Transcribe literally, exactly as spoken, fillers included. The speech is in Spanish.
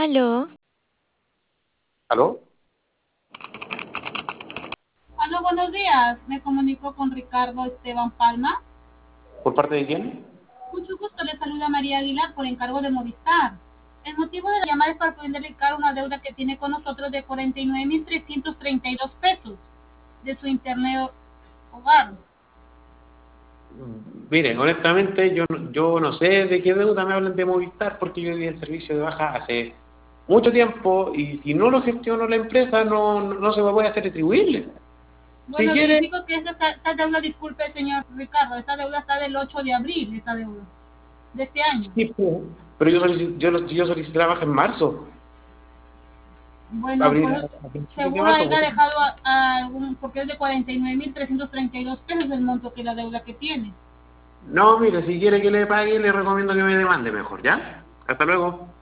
Aló, ¿Aló? Aló, buenos días. Me comunico con Ricardo Esteban Palma. ¿Por parte de quién? Mucho gusto, le saluda María Aguilar por encargo de Movistar. El motivo de la llamada es para poder indicar una deuda que tiene con nosotros de cuarenta y nueve mil trescientos treinta y dos pesos de su internet hogar. Miren, honestamente, yo, no- yo no sé de qué deuda me hablan de Movistar porque yo di el servicio de baja hace mucho tiempo y si no lo gestiono la empresa no, no, no se me puede hacer retribuible. Si Bueno, le quiere, indico que esta, esta deuda, disculpe señor Ricardo, esta deuda está del ocho de abril, esta deuda, de este año. sí, pues, pero yo solicité, yo, lo- yo solicité la baja en marzo, Bueno, abril, pues a principios de seguro marzo. haya Pues. dejado a, a algún, porque es de cuarenta y nueve mil trescientos treinta y dos pesos el monto que la deuda que tiene. No, mire, si quiere que le pague, le recomiendo que me demande mejor, ¿ya? Hasta luego.